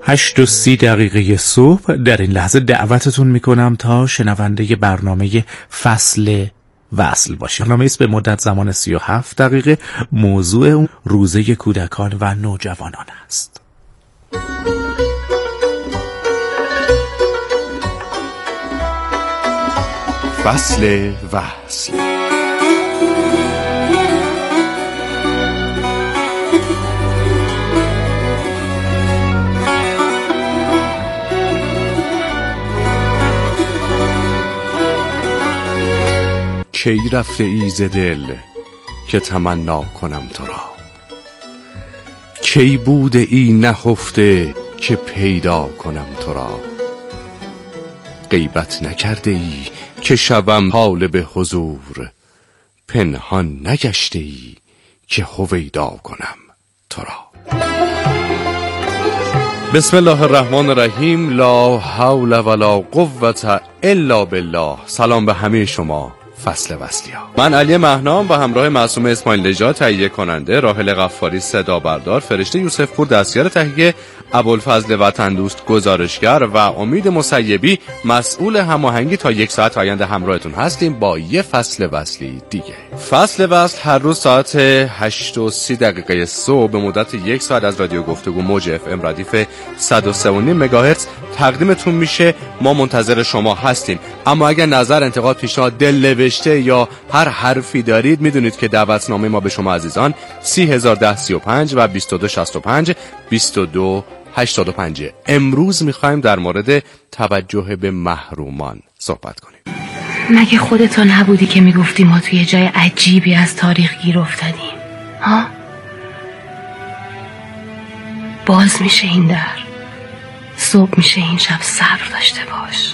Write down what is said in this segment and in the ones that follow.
8:30 صبح در این لحظه دعوتتون میکنم تا شنونده برنامه فصل وصل باشید. برنامه است به مدت زمان 37 دقیقه. موضوع اون روزه کودکان و نوجوانان است. فصل وصل. کی رفته ای ز دل که تمنا کنم تو را، کی بوده ای نهفته که پیدا کنم تو را، غیبت نکرده ای که شوم طالب حضور، پنهان نگشته ای که هویدا کنم تو را. بسم الله الرحمن الرحیم. لا حول ولا قوة الا بالله. سلام به همه شما فصل وصلیا. من علی مهنام و همراه معصومه اسماعیل نژاد تهیه کننده، راحل غفاری صدا بردار، فرشته یوسف پور دستیار تهیه، ابوالفضل وطن دوست گزارشگر و امید مسیبی مسئول هماهنگی تا 1 ساعت آینده همراهتون هستیم با یه فصل وصلی دیگه. فصل وصل هر روز ساعت 8:30 صبح به مدت 1 ساعت از رادیو گفتگو موج اف ام ردیف 103.5 مگاهرتز تقدیمتون میشه. ما منتظر شما هستیم. اما اگر نظر، انتقاد، پیشنهاد، دلنوشته یا هر حرفی دارید، میدونید که دعوتنامه ما به شما عزیزان 301035 و 2265 2285. امروز میخوایم در مورد توجه به محرومان صحبت کنیم. مگه خودتون نبودی که میگفتی ما توی جای عجیبی از تاریخ گیر افتادیم؟ ها؟ باز میشه این در، صبح میشه این شب، صبر داشته باش.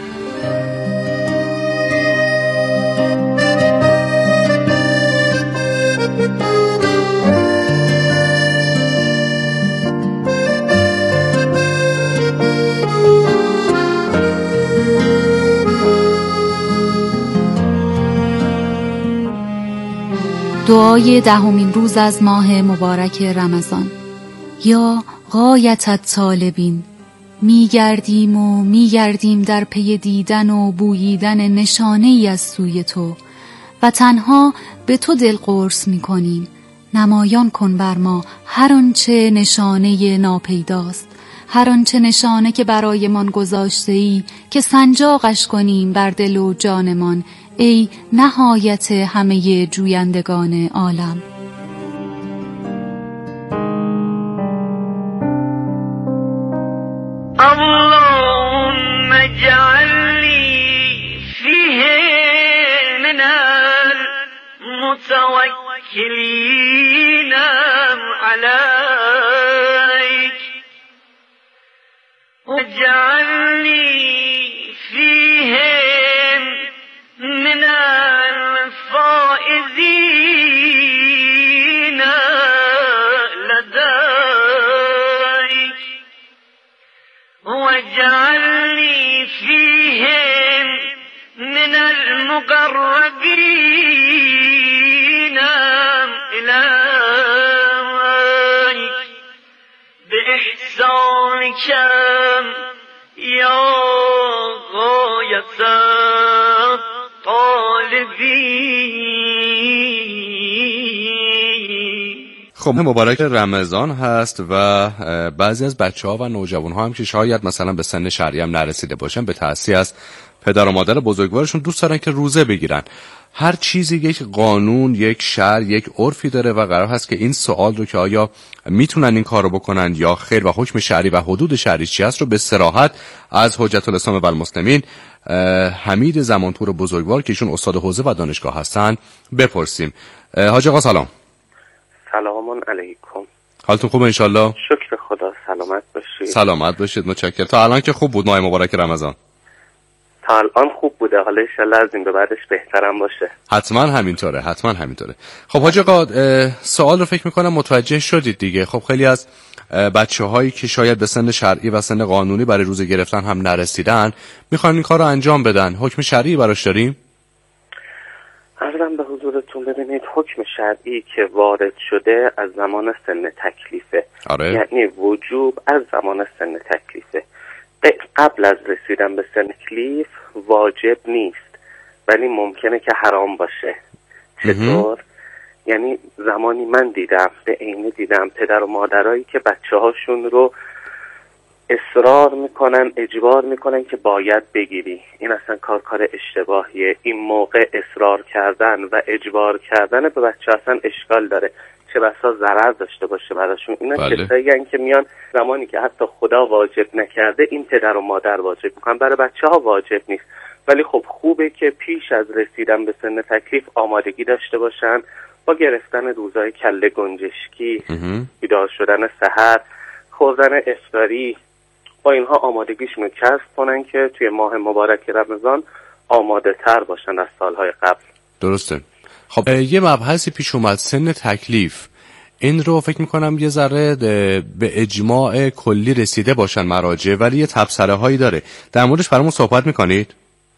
دعای 10مین روز از ماه مبارک رمضان. یا غایت طالبین، میگردیم و میگردیم در پی دیدن و بوییدن نشانه ای از سوی تو و تنها به تو دل قرص میکنیم. نمایان کن بر ما هر آنچه نشانه ناپیداست، هر آنچه نشانه که برایمان گذاشته ای که سنجاقش کنیم بر دل و جانمان، ای نهایت همه جویندگان عالم. اللهم اجعلني فيه من المتوكلين عليك، واجعلني فيهم من الفائزين لديك، واجعلني فيهم من المقربين إليك بإحسانك يا غاية خب مبارک رمضان هست و بعضی از بچه‌ها و نوجوان‌ها هم که شاید مثلا به سن شرعی هم نرسیده باشن، به تأثیر از پدر و مادر بزرگوارشون دوست دارن که روزه بگیرن. هر چیزی یک قانون، یک شرع، یک عرفی داره و قرار هست که این سوال رو که آیا میتونن این کارو بکنن یا خیر و حکم شرعی و حدود شرعی چی هست رو به صراحت از حجت الاسلام و المسلمین حمید زمانپور بزرگوار که ایشون استاد حوزه و دانشگاه هستن بپرسیم. حاج آقا سلام. سلام علیکم. حالتون خوبه انشالله؟ شکر خدا. سلامت باشید. سلامت باشید. متشکرم. تا الان که خوب بود ماه مبارک رمضان؟ تا الان خوب بوده، حالا انشالله از این به بعدش بهترم باشه. حتما همینطوره، حتما همینطوره. خب حاج آقا سوال رو فکر میکنم متوجه شدید دیگه. خب خیلی از بچه‌هایی که شاید به سن شرعی و سن قانونی برای روزه گرفتن هم نرسیدن میخوان این کار رو انجام بدن، حکم شرعی براش داریم؟ عرضم به حضورتون، ببینید حکم شرعی که وارد شده از زمان سن تکلیفه. آره. یعنی وجوب از زمان سن تکلیفه. قبل از رسیدن به سن تکلیف واجب نیست، ولی ممکنه که حرام باشه. چطور؟ یعنی زمانی من دیدم، به عینه دیدم پدر و مادرایی که بچه هاشون رو اصرار میکنن، اجبار میکنن که باید بگیری. این اصلا کار اشتباهیه. این موقع اصرار کردن و اجبار کردن به بچه اصلا اشکال داره، چه بسا ضرر داشته باشه براشون. اینا کسایی هستن که میان زمانی که حتی خدا واجب نکرده این پدر و مادر واجب میکنن، برای بچه ها واجب نیست. ولی خب خوبه که پیش از رسیدن به سن تکلیف آمادگی داشته باشن، با گرفتن روزهای کله گنجشکی، بیدار شدن سحر، خوردن افطاری، با اینها آمادگیشون کسب کنن که توی ماه مبارک رمضان آماده تر باشن از سالهای قبل. درسته. خب یه مبحثی پیش اومد، سن تکلیف. این رو فکر میکنم یه ذره به اجماع کلی رسیده باشن مراجع، ولی یه تبصره هایی داره. در موردش برامون صحبت میکنید؟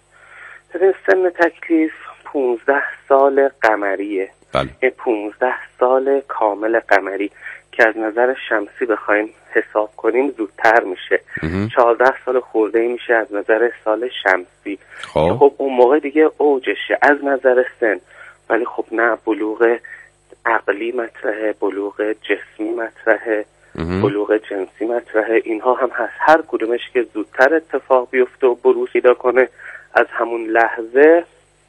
سن تکلیف 15 سال قمریه. بله. 15 سال کامل قمری که از نظر شمسی بخوایم حساب کنیم زودتر میشه. 14 سال خورده میشه از نظر سال شمسی. خب اون موقع دیگه اوجشه از نظر سن. ولی خب نه، بلوغ عقلی مطرحه، بلوغ جسمی مطرحه، بلوغ جنسی مطرحه. اینها هم هست. هر کدومش که زودتر اتفاق بیفته و بروز پیدا کنه، از همون لحظه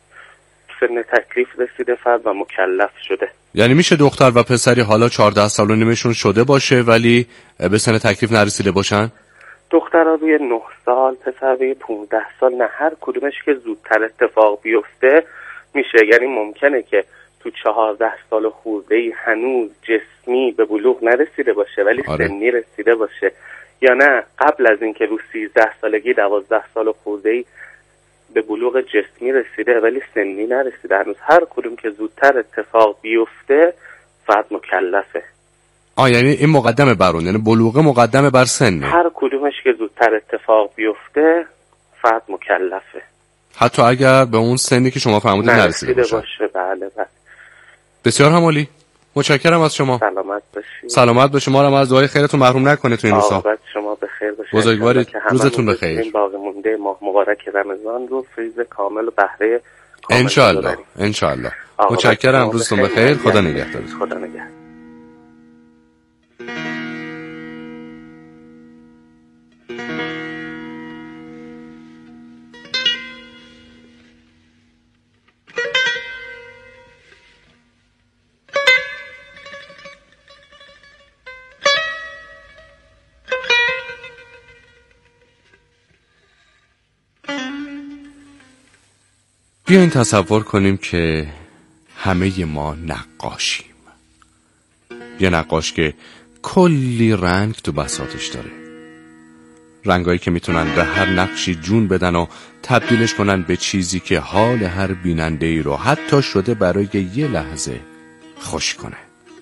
سن تکلیف رسیده فرد و مکلف شده. یعنی میشه دختر و پسری حالا 14 سال و نیمشون شده باشه ولی به سن تکلیف نرسیده باشن؟ دخترها روی 9 سال، پسر روی 15 سال. نه، هر کدومش که زودتر اتفاق بیفته میشه. یعنی ممکنه که تو 14 سال خورده‌ای هنوز جسمی به بلوغ نرسیده باشه ولی سنی رسیده باشه، یا نه قبل از اینکه رو 13 سالگی 12 سال خورده‌ای به بلوغ جسمی رسیده ولی سنی نرسیده هنوز. هر کدوم که زودتر اتفاق بیفته فرد مکلفه. یعنی این مقدمه بر اون، یعنی بلوغ مقدمه بر سن. هر کدومش که زودتر اتفاق بیفته فرد مکلفه، حتی اگر به اون سنی که شما فرمودید نرسیده باشه. بله. بسیار هم عالی. متشکرم از شما. سلامت باشید. سلامت باشید. ما رو از دعای خیرتون محروم نکنه تو این روزا. شما بخیر باشید. بزرگوارید. روزتون بخیر. این باقی مونده ماه مبارک رمضان رو فیض کامل و بهره کامل ان شاء الله. متشکرم. روزتون بخیر. خدا نگهدارتون. خدا نگهدار. بیاین تصور کنیم که همه ما نقاشیم. یه نقاش که کلی رنگ تو بساطش داره، رنگایی که میتونن به هر نقشی جون بدن و تبدیلش کنن به چیزی که حال هر بیننده‌ای رو حتی شده برای یه لحظه خوش کنه.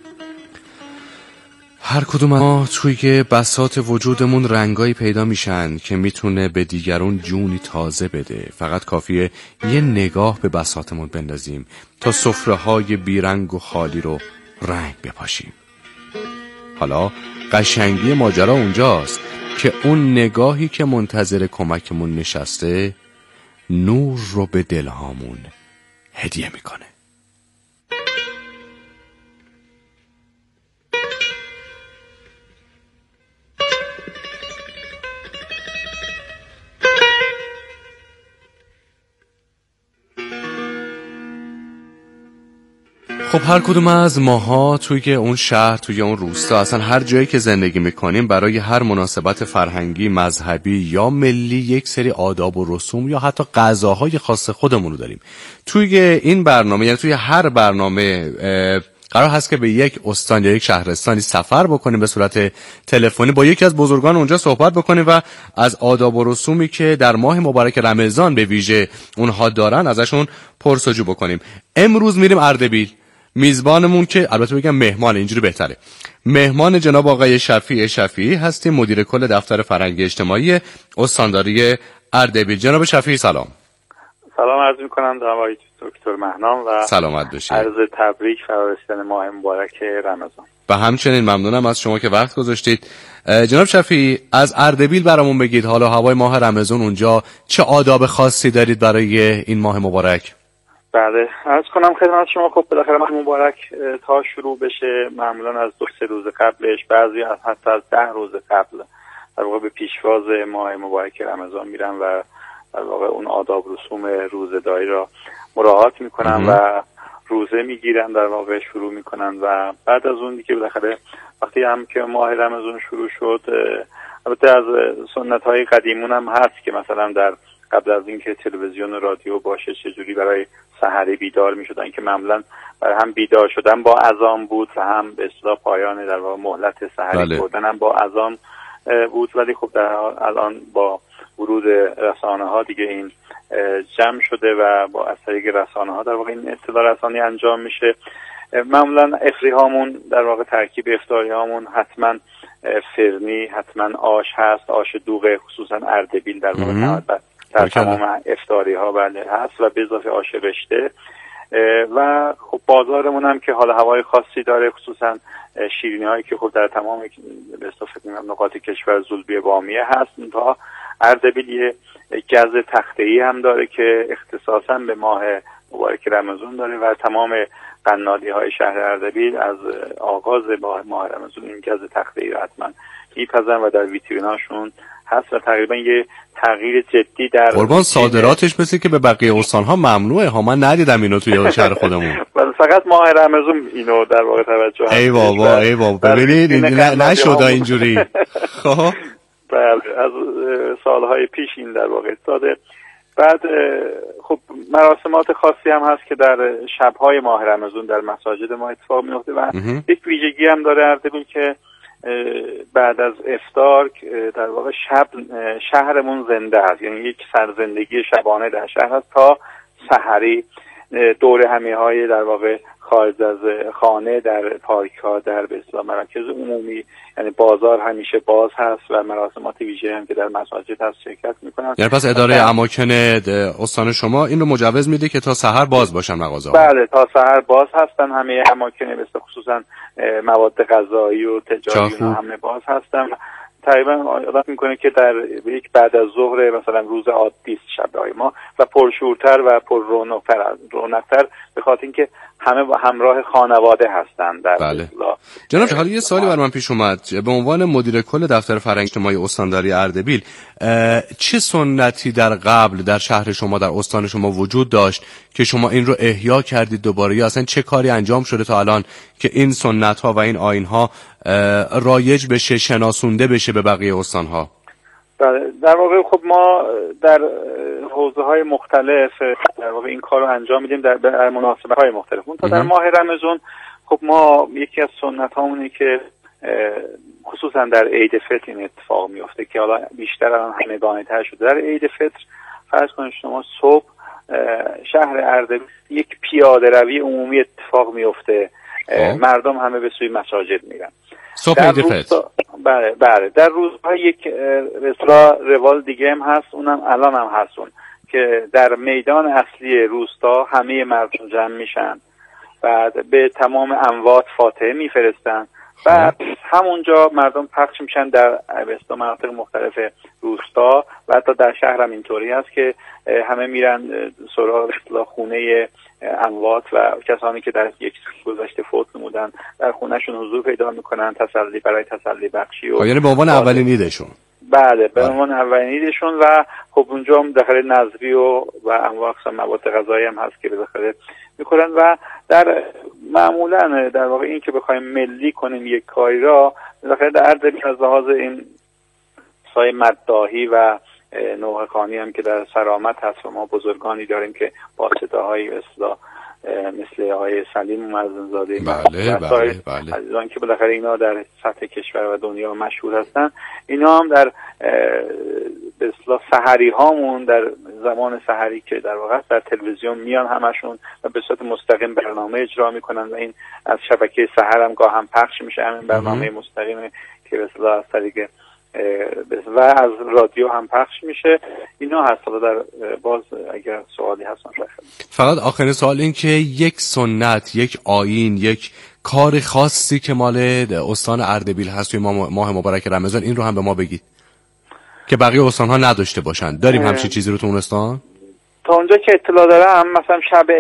هر کدوم ما توی بساط وجودمون رنگایی پیدا میشن که میتونه به دیگرون جونی تازه بده. فقط کافیه یه نگاه به بساطمون بندازیم تا سفره‌های بیرنگ و خالی رو رنگ بپاشیم. حالا قشنگی ماجرا اونجاست که اون نگاهی که منتظر کمکمون نشسته نور رو به دلهامون هدیه میکنه. خب هر کدوم از ماها توی اون شهر، توی اون روستا، اصلا هر جایی که زندگی میکنیم، برای هر مناسبت فرهنگی، مذهبی یا ملی یک سری آداب و رسوم یا حتی غذاهای خاص خودمون رو داریم. توی این برنامه، یعنی توی هر برنامه قرار هست که به یک استان یا یک شهرستانی سفر بکنیم به صورت تلفنی، با یکی از بزرگان اونجا صحبت بکنیم و از آداب و رسومی که در ماه مبارک رمضان به ویژه اونها دارن ازشون پرسجو بکنیم. امروز میریم اردبیل. میزبانمون که البته بگم مهمان، اینجوری بهتره، مهمان جناب آقای شفیعی هستیم، مدیر کل دفتر فرهنگی اجتماعی استانداری اردبیل. جناب شفیعی سلام. سلام عرض می‌کنم. دکتر مهنام و سلامت باشید. عرض تبریک فرارسیدن ماه مبارک رمضان. و همچنین ممنونم از شما که وقت گذاشتید. جناب شفیعی، از اردبیل برامون بگید، حالا هوای ماه رمضان اونجا چه آداب خاصی دارید برای این ماه مبارک؟ بله، عرض کنم خدمت شما. خب بالاخره ماه مبارک تا شروع بشه معمولا از 2-3 روز قبلش، بعضی حتی از 10 روز قبل در واقع به پیشواز ماه مبارک رمضان میرن و در واقع اون آداب رسوم روزه‌داری را مراعات میکنن و روزه میگیرن، در واقع شروع میکنن و بعد از اون دیگه بالاخره وقتی هم که ماه رمضان شروع شد، البته از سنت‌های قدیمون هم هست که مثلا در قبل از اینکه تلویزیون و رادیو باشه چجوری برای سحری بیدار میشدن که معمولا برای هم بیدار شدن با اذان بود و هم به اصطلاح پایان در واقع مهلت سحری خوردن هم با اذان بود. ولی خب در الان با ورود رسانه‌ها دیگه این جمع شده و با از طریق رسانه‌ها در واقع این اطلاع رسانی انجام میشه. معمولا افطاری هامون در واقع ترکیب افطاری هامون حتما فرنی، حتما آش هست، آش دوغ، خصوصا اردبیل در واقع در تمام افطاری ها بله هست و به اضافه آش رشته. و خب بازارمون هم که حالا هوای خاصی داره، خصوصا شیرینی هایی که خب در تمام به اصطلاح نقاط کشور زولبی بامیه هست. اونها اردبیل یه گز تخته‌ای هم داره که اختصاصا به ماه مبارک رمضان داره و تمام قنادی های شهر اردبیل از آغاز ماه رمضان این گز تخته‌ای رو حتما میپزن و در ویتریناشون هست و تقریبا یه تغییر جدی در قربان صادراتش مثل که به بقیه استان‌ها ممنوعه ها. من ندیدم اینو توی شهر خودمون. فقط ماه رمضان اینو در واقع توجه هست. ای بابا ببینید نشد اینجوری. خب بله، از سالهای پیش این در واقع افتاده. بعد خب مراسمات خاصی هم هست که در شب‌های ماه رمضان در مساجد ما اتفاق میفته و یک ویژگی هم داره اردبیل که بعد از افطار در واقع شهرمون زنده است، یعنی یک سرزندگی شبانه در شهر است تا سحری. دور همیهای در واقع خارج از خانه در پارک ها، در به اصطلاح مراکز عمومی، یعنی بازار همیشه باز هست و مراسمات ویژه هم که در مساجد هست شرکت میکنن. یعنی پس اداره اماکن استان شما این رو مجوز میده که تا سحر باز باشن مغازه ها؟ بله، تا سحر باز هستن همه اماکن، مثل خصوصا مواد غذایی و تجاری همه باز هستن. تقریبا عادت میکنه که در یک بعد از ظهر مثلا روز عادی است شب‌های ما و پرشورتر و پر رونق‌تر به خاطر اینکه همه با همراه خانواده هستند در اصطلاح. جناب حالا یه سوالی بر من پیش اومد، به عنوان مدیر کل دفتر فرهنگ اجتماعی استانداری اردبیل چه سنتی در قبل در شهر شما در استان شما وجود داشت که شما این رو احیا کردید دوباره، یا اصلا چه کاری انجام شده تا الان که این سنت ها و این آیین ها رایج بشه، شناسونده بشه به بقیه استان ها؟ در واقع خب ما در حوزه های مختلف در واقع این کار رو انجام میدیم در مناسبت های مختلف. تا در ماه رمضان خب ما یکی از سنت هامونه که خصوصا در عید فطر این اتفاق میفته که حالا بیشتر الان همگانی تر شده. در عید فطر فرض کنید شما صبح شهر اردبیل یک پیاده روی عمومی اتفاق میفته، مردم همه به سوی مساجد میرن صبح عید فطر. بله در روزها یک رسلا روال دیگه هم هست، اونم الان هم هستون که در میدان اصلی روستا همه مردم جمع میشن و به تمام اموات فاتحه میفرستن و همونجا مردم پخش میشن در مناطق مختلف روستا و حتی در شهر هم اینطوری هست که همه میرن سراغ خونه اموات و کسانی که در یک گذشته فوت نمودن در خونهشون حضور پیدا میکنن، تسلی برای تسلی بخشی و یعنی به عنوان اولین عیدشون. بله، به عنوان اولین عیدشون و خب اونجا هم داخل نظری و انواع اقسام مواد غذایی هم هست که داخل میکنن و در معمولا در واقع این که بخوایم ملی کنیم یک کاری را داخل در اردبیل از لحاظ این سای مداحی و نوح خانی هم که در سرامت هست و ما بزرگانی داریم که با صداهای مثل آقای سلیم مزنزاده بله عزیزان که بالاخره اینا در سطح کشور و دنیا مشهور هستن، اینا هم در به اصطلاح سحری هامون در زمان سحری که در واقع در تلویزیون میان همشون و به صورت مستقیم برنامه اجرا میکنن و این از شبکه سحر هم گاه هم پخش میشه، همین برنامه مستقیم که به اصطلاح از طریق و از رادیو هم پخش میشه. اینا هست. حالا در باز اگر سوالی هست فقط آخرین سوال این که یک سنت، یک آیین، یک کار خاصی که مال استان اردبیل هست توی ماه مبارک رمضان، این رو هم به ما بگید که بقیه استان‌ها نداشته باشن. داریم همچین چیزی رو تو اون استان؟ تا اونجا که اطلاع دارم مثلا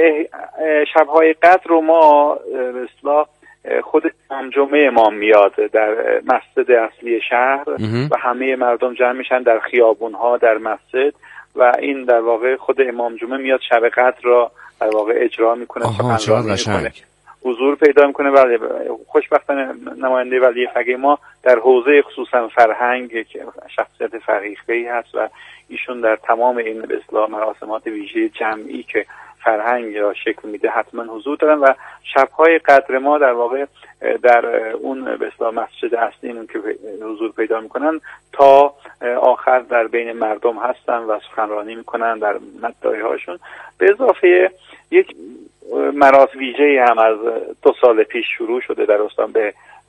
شب‌های قدر رو ما به اصطلاح خود جمعه امام میاد در مسجد اصلی شهر و همه مردم جمع میشن در خیابون‌ها در مسجد و این در واقع خود امام جمعه میاد شب قدر را در واقع اجرا میکنه، چقدر قشنگ حضور پیدا میکنه. ولی خوشبختانه نماینده ولی فقیه ما در حوزه خصوصا فرهنگ که شخصیت فقیه‌ای هست و ایشون در تمام این به اصطلاح مراسمات ویژه جمعی که فرهنگ را شکل میده حتما حضور دارن و شب‌های قدر ما در واقع در اون به اصطلاح مسجد اصلی اون که حضور پیدا میکنن تا آخر در بین مردم هستن و سخنرانی میکنن در مدعیهاشون. به اضافه یک مراسم ویژه‌ای هم از 2 سال پیش شروع شده در استان به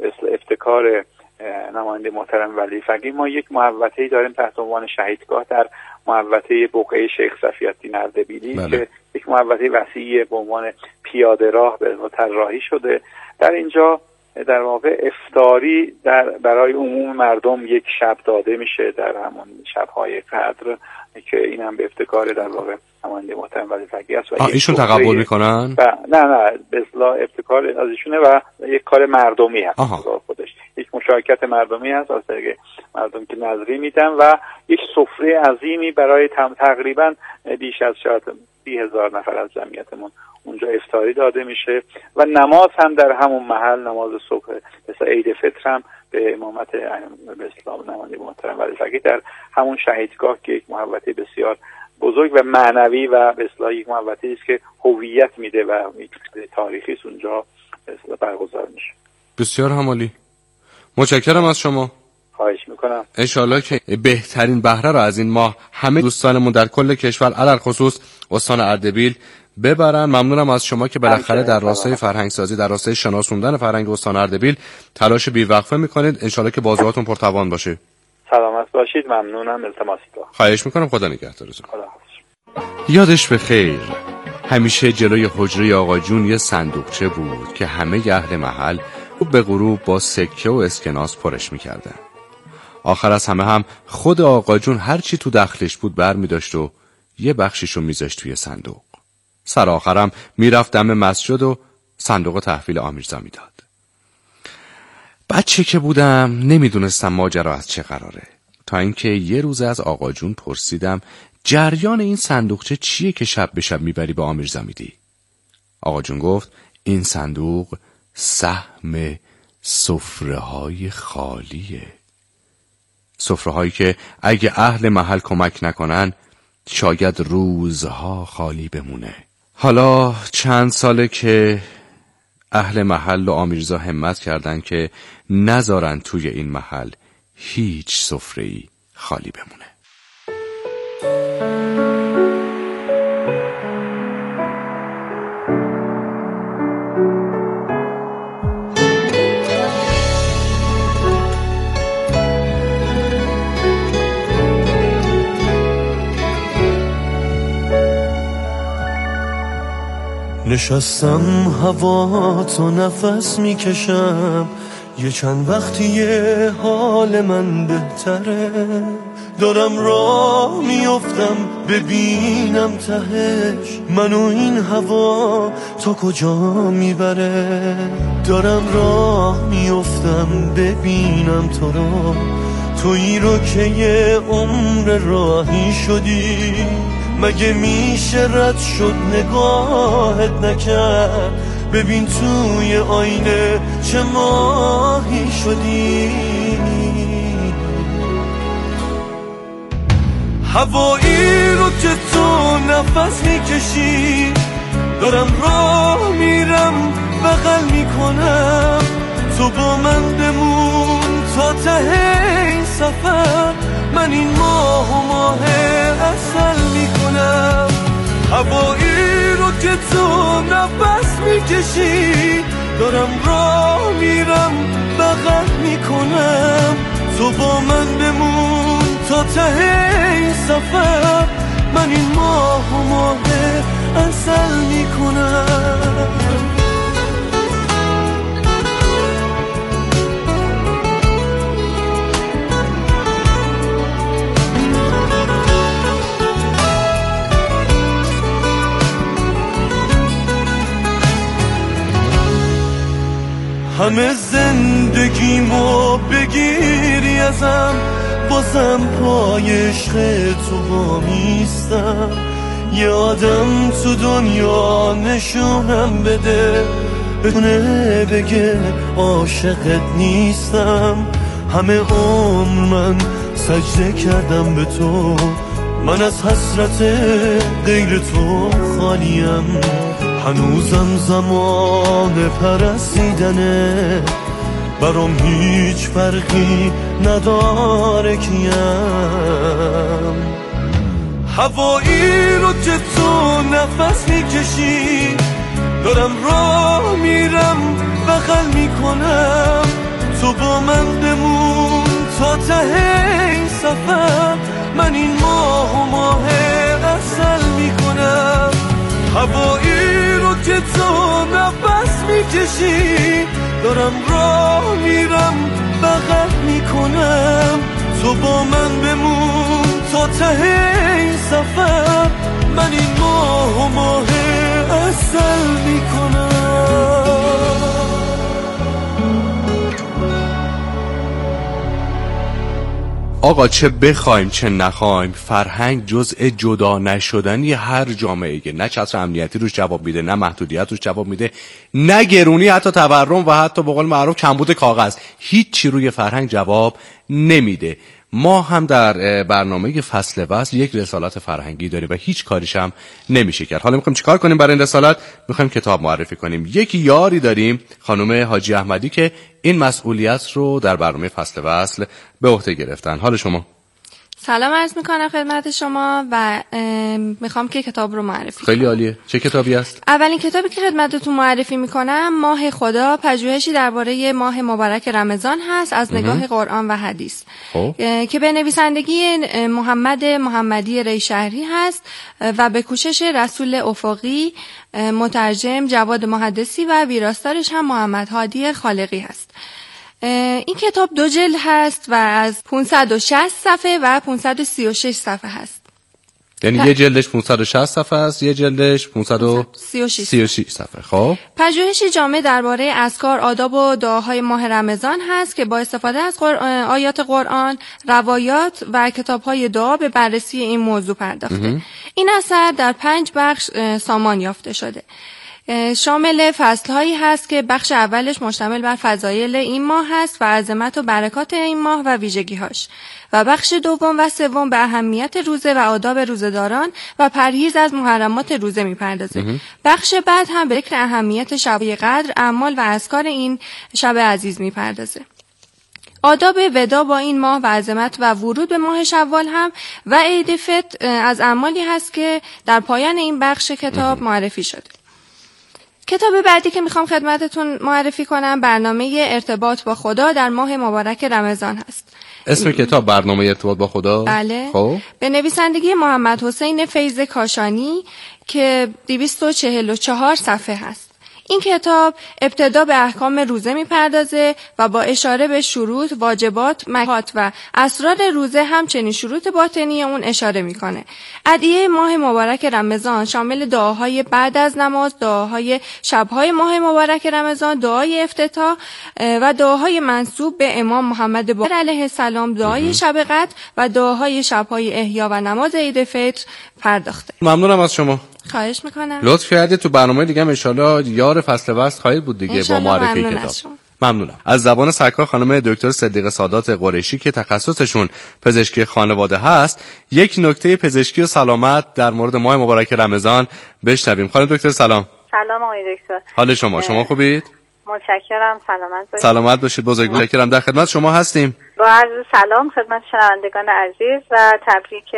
افتکار نماینده محترم ولی فقیه. ما یک محوطه‌ای داریم تحت عنوان شهیدگاه در محوطه بقعه شیخ صفی‌الدین اردبیلی که یک محوطه وسیع به عنوان پیاده راه به طراحی شده. در اینجا در واقع افطاری برای عموم مردم یک شب داده میشه در همون شب‌های قدر که این هم به افتکار در واقع نماینده محترم ولی فقیه است. ایشون تقبل میکنن؟ نه به اصطلاح ابتکار از ایشونه و یک کار مردمی هست. خودش یک مشارکت مردمی هست از طریق مردم که نظری میدن و یک سفره عظیمی برای تقریبا بیش از شاید 30,000 نفر از جمعیتمون اونجا افطاری داده میشه و نماز هم در همون محل، نماز صبح مثل عید فطر هم به امامت به اصطلاح نماینده محترم ولی فقیه در همون شهیدگاه که یک محوطه بسیار بزرگ و معنوی و به اصطلاح یک محوطه‌ای است که هویت میده و تاریخی است اونجا به اصطلاح برگزار میشه. بسیار عالی. متشکرم از شما. خواهش میکنم. انشالله که بهترین بهره را از این ماه همه دوستانمون در کل کشور علل خصوص استان اردبیل ببرن. ممنونم از شما که بالاخره در راستای فرهنگ سازی، در راستای شناسوندن فرهنگ استان اردبیل تلاش بی‌وقفه میکنید. انشالله که بازوهاتون پرتوان باشه. سلامت باشید. ممنونم. التماستون. خواهش میکنم. خدا نگهدارتون. یادش بخیر همیشه جلوی حجره آقا جون یه صندوقچه بود که همه اهل محل به غروب با سکه و اسکناس پرش میکردن. آخر از همه هم خود آقا جون هر چی تو دخلش بود برمی داشت و یه بخشیشو میذاشت توی صندوق. سر آخرم میرفت دم مسجد و صندوق تحویل آمیرزا میداد. بچه که بودم نمیدونستم ماجرا از چه قراره، تا اینکه یه روز از آقا جون پرسیدم جریان این صندوقچه چیه که شب به شب میبری به آمیرزا میدی؟ آقا جون گفت این صندوق سهم سفره‌های خالیه. سفره‌هایی که اگه اهل محل کمک نکنن شاید روزها خالی بمونه. حالا چند ساله که اهل محل و آمیرزا همت کردن که نذارن توی این محل هیچ سفره‌ای خالی بمونه. نشستم هوا تو نفس میکشم، یه چند وقتیه حال من بهتره، دارم راه میافتم ببینم تهش منو این هوا تا کجا میبره، دارم راه میافتم ببینم تو رو، تویی رو که یه عمر راهی شدی، مگه میشه رد شد نگاهت نکرد، ببین توی آینه چه ماهی شدی، هوایی رو که تو نفس میکشی، دارم راه میرم بغل میکنم، تو با من بمون تا ته این سفر، من این ماه و ماه اصل میکنم، هوایی رو که تو نفس میکشی، دارم راه میرم بغل میکنم، تو با من بمون ته این سفر من این ماه و ماه عسل میکنم. همه زندگیمو بگیری ازم، بازم پای عشق تو وامیستم. یه آدم تو دنیا نشونم بده، بتونه بگه عاشقت نیستم. همه عمر من سجده کردم به تو، من از حسرت غیر تو خالیم. هنوزم زمان پرستیدنه، برام هیچ فرقی نداره کیم. هوایی رو که تو نفس میکشی، دارم راه میرم بغل میکنم. تو با من بمون تا ته این سفر، من این ماه و ماه عسل میکنم. هوایی رو که تو نفس میکشی، دارم راه میرم بغل میکنم. تو با من بمون تا ته این سفر، من این ماه و ماه عسل میکنم. آقا چه بخوایم چه نخوایم، فرهنگ جزء جدا نشدنی هر جامعه. نه چتر امنیتی روش جواب میده، نه محدودیت روش جواب میده، نه گرونی، حتی تورم و حتی به قول معروف کمبود کاغذ. هیچی روی فرهنگ جواب نمیده. ما هم در برنامه فصل وصل یک رسالت فرهنگی داریم و هیچ کاریش هم نمیشه کرد. حالا میخوایم چیکار کنیم برای این رسالت؟ میخوایم کتاب معرفی کنیم. یک یاری داریم، خانم حاجی احمدی، که این مسئولیت رو در برنامه فصل وصل به عهده گرفتن. حال شما؟ سلام عرض میکنم خدمت شما و میخوام که کتاب رو معرفی کنم. خیلی عالیه. چه کتابی است؟ اولین کتابی که خدمتتون معرفی میکنم ماه خدا، پژوهشی درباره ماه مبارک رمضان هست از نگاه قرآن و حدیث که به نویسندگی محمدی ریشهری هست و به کوشش رسول افقی، مترجم جواد محدثی و ویراستارش هم محمد هادی خالقی هست. این کتاب 2 جلد هست و از 560 صفحه و 536 صفحه هست. یعنی یه جلدش 560 صفحه است، یه جلدش 536 صفحه. خب پژوهشی جامع درباره اذکار، آداب و دعاهای ماه رمضان هست که با استفاده از آیات قرآن، روایات و کتاب‌های دعا به بررسی این موضوع پرداخته. این اثر در 5 بخش سامان یافته شده. شامل فصل‌هایی هست که بخش اولش مشتمل بر فضایل این ماه هست و عظمت و برکات این ماه و ویژگی‌هاش، و بخش دوم و سوم به اهمیت روزه و آداب روزه‌داران و پرهیز از محرمات روزه می‌پردازه. بخش بعد هم به ذکر اهمیت شب قدر، اعمال و اذکار این شب عزیز می‌پردازه. آداب ودا با این ماه و عظمت و ورود به ماه شوال هم و عید فطر از اعمالی هست که در پایان این بخش کتاب معرفی شده. کتاب بعدی که میخوام خدمتتون معرفی کنم برنامه ارتباط با خدا در ماه مبارک رمضان هست. اسم کتاب برنامه ارتباط با خدا؟ بله. خب به نویسندگی محمد حسین فیض کاشانی که 244 صفحه هست. این کتاب ابتدا به احکام روزه میپردازه و با اشاره به شروط، واجبات، مکروهات و اسرار روزه همچنین شروط باطنی اون اشاره میکنه. ادعیه ماه مبارک رمضان شامل دعاهای بعد از نماز، دعاهای شبهای ماه مبارک رمضان، دعای افتتاح و دعاهای منسوب به امام محمد باقر علیه السلام، دعای شب قدر و دعاهای شبهای احیا و نماز عید فطر پرداخته. ممنونم از شما. خواهش میکنم. لطف کردید. تو برنامه دیگه ان شاءالله یار فصل وصل خواهید بود دیگه با معرفی کتاب. ممنونم. از زبان سرکار خانم دکتر صدیقه سادات قریشی که تخصصشون پزشکی خانواده هست، یک نکته پزشکی و سلامت در مورد ماه مبارک رمضان بشنویم. خانم دکتر سلام. سلام آقای دکتر. حال شما خوبید؟ متشکرم. سلامت باشید. سلامت باشید. بزرگوار. متشکرم. در خدمت شما هستیم. با عرض سلام خدمت شنوندگان عزیز و تبریک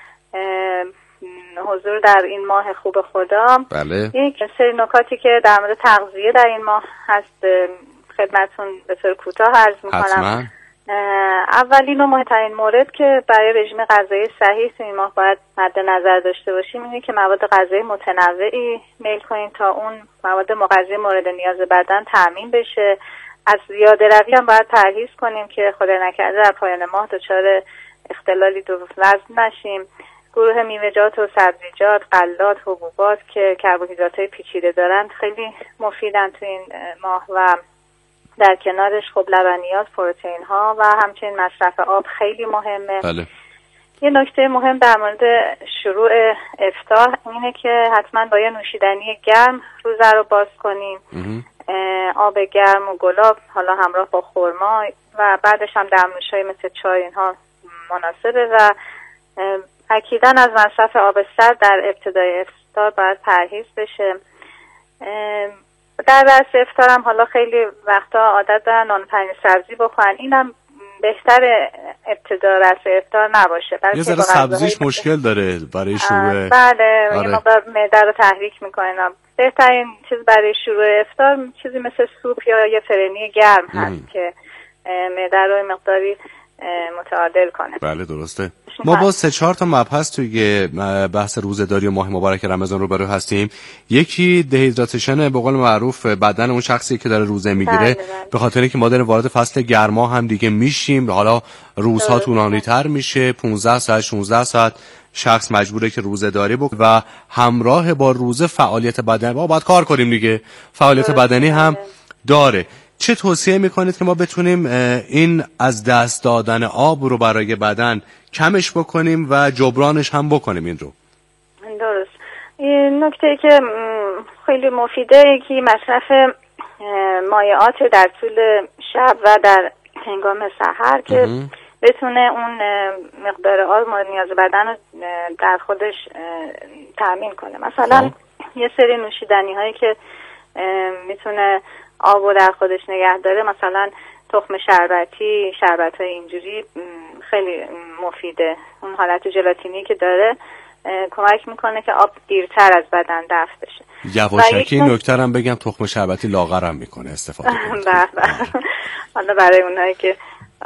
حضور در این ماه خوب خدا. بله. یک سری نکاتی که در مورد تغذیه در این ماه هست خدمتتون به طور کوتاه عرض می‌کنم. اولین و مهمترین مورد که برای رژیم غذایی صحیح تو این ماه باید مد نظر داشته باشیم اینه که مواد غذایی متنوعی میل کنیم تا اون مواد مغذی مورد نیاز بدن تامین بشه. از زیاده روی هم باید پرهیز کنیم که خدای نکرده در پایان ماه دچار اختلالی دو وزن نشیم. گروه میوه‌جات و سبزیجات، غلات، حبوبات که کربوهیدرات‌های پیچیده دارن خیلی مفیدن تو این ماه و در کنارش خب لبنیات، پروتئین ها و همچنین مصرف آب خیلی مهمه. بله. یه نکته مهم در مورد شروع افطار اینه که حتما با یه نوشیدنی گرم روزه رو باز کنیم. آب گرم و گلاب حالا همراه با خرما و بعدش هم دمنوش‌های مثل چای اینها مناسبه و اکیداً از مصرف آب سرد در ابتدای افطار باید پرهیز بشه. در رأس افطارم حالا خیلی وقتا عادت دارن نان پنیر سبزی بخورن، اینم بهتر ابتدا رأس افطار نباشه. یه ذره سبزیش مشکل داره برای شروع. بله، یه مقدار معده رو تحریک میکنه. بهترین چیز برای شروع افطار چیزی مثل سوپ یا یه فرنی گرم هست که معده رو مقداری متعادل کنه. بله درسته. ما با 3-4 تا مبحث توی بحث روزه‌داری و ماه مبارک رمضان رو برای هستیم. یکی دهیدراتیشن به قول معروف بدن اون شخصی که داره روزه میگیره، به خاطر اینکه ما داریم وارد فصل گرما هم دیگه میشیم، حالا روزها طولانی‌تر میشه، 15 ساعت 16 ساعت شخص مجبوره که روزه‌داری بکنه و همراه با روزه فعالیت بدنی با باید کار کنیم دیگه. فعالیت بدنی هم داره. چه توصیه میکنید که ما بتونیم این از دست دادن آب رو برای بدن کمش بکنیم و جبرانش هم بکنیم این رو؟ درست. این نکته که خیلی مفیده که مصرف مایعات در طول شب و در هنگام سحر که بتونه اون مقدار آب مورد نیاز بدن رو در خودش تأمین کنه. مثلا یه سری نوشیدنی هایی که میتونه آب رو در خودش نگه داره، مثلا تخم شربتی، شربت های اینجوری خیلی مفیده. اون حالت ژلاتینی که داره کمک میکنه که آب دیرتر از بدن دفع بشه. یواشکی نکته هم بگم تخم شربتی لاغرم میکنه استفاده کنید. حالا برای اونایی که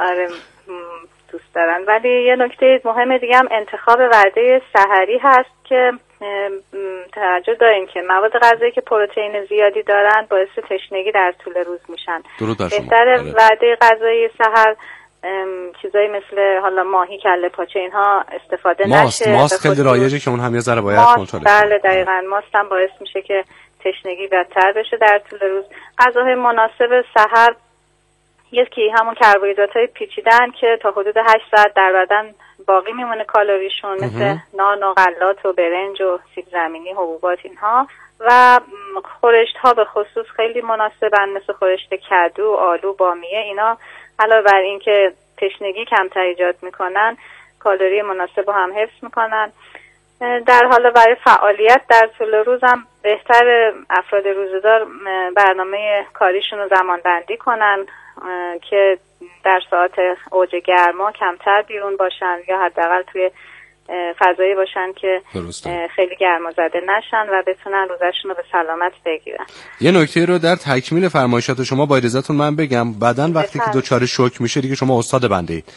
دوست دارن. ولی یه نکته مهم دیگه هم انتخاب وعده سحری هست که توجه داریم که مواد غذایی که پروتئین زیادی دارن باعث تشنگی در طول روز میشن. بهتره وعده غذایی سحر چیزایی مثل حالا ماهی، کله پاچه اینها استفاده نشه. ماست خیلی رایجه که اون هم یه ذره باید کنترل کنه. بله دقیقاً، ماست هم باعث میشه که تشنگی بدتر بشه در طول روز. غذاهای مناسب سحر یکی همون کربوهیدرات‌های پیچیدن که تا حدود 8 ساعت در بدن باقی میمونه کالریشون، مثل نان و غلات و برنج و سیب زمینی، حبوبات اینها. و خورشت ها به خصوص خیلی مناسبن، مثل خورشت کدو، آلو، بامیه. اینا علاوه بر این که تشنگی کمتر ایجاد میکنن، کالری مناسب رو هم حفظ میکنن. در حال برای فعالیت در طول روز هم بهتر افراد روزه‌دار برنامه کاریشون رو زمان بندی کنن که در ساعت اوج گرما کمتر بیرون باشن یا حداقل توی فضایی باشن که خیلی گرمازده نشن و بتونن روزشون رو به سلامت بگیرن. یه نکته رو در تکمیل فرمایشات شما با اجازهتون من بگم. بدن وقتی که دچار شوک میشه دیگه شما استاد بنده اید.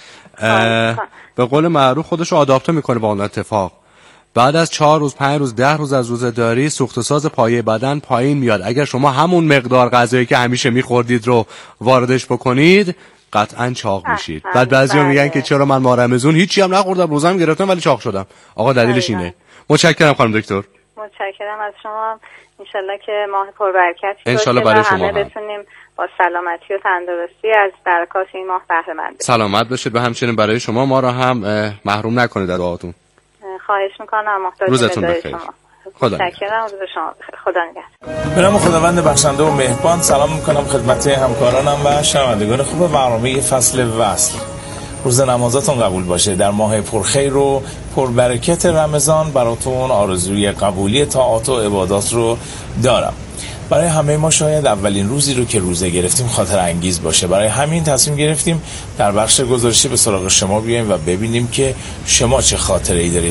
به قول معروف خودش رو آداپته میکنه با اون اتفاق. بعد از 4 روز 5 روز 10 روز از روزه‌داری سوخت و ساز پایه بدن پایین میاد. اگر شما همون مقدار غذایی که همیشه میخوردید رو واردش بکنید قطعاً چاق میشید. بعد بعضیا میگن که چرا من ماه رمضان هیچی هم نخوردم روزم گرفتم ولی چاق شدم. آقا دلیلش اینه. متشکرم خانم دکتر. متشکرم از شما. انشالله که ماه پربرکت باشه. انشالله برای شما هم بتونیم با سلامتی و تندرستی از برکات این ماه بهره مند بشیم. سلامت باشید و همچنین برای شما ما را هم محروم نکنید در دعاتون. خواهش میکنم. روزتون بخیر. خدا نگهدار. خدا نگهدار. به نام خداوند بخشنده و مهربان سلام میکنم خدمت همکارانم و شنوندگان خوب برنامه فصل وصل. روز نمازاتون قبول باشه. در ماه پرخیر و پربرکت رمضان براتون آرزوی قبولی طاعات و عبادات رو دارم. برای همه ما شاید اولین روزی رو که روزه گرفتیم خاطر انگیز باشه. برای همین تصمیم گرفتیم در بخش گزارشی به سراغ شما بیایم و ببینیم که شما چه خاطره‌ای دارید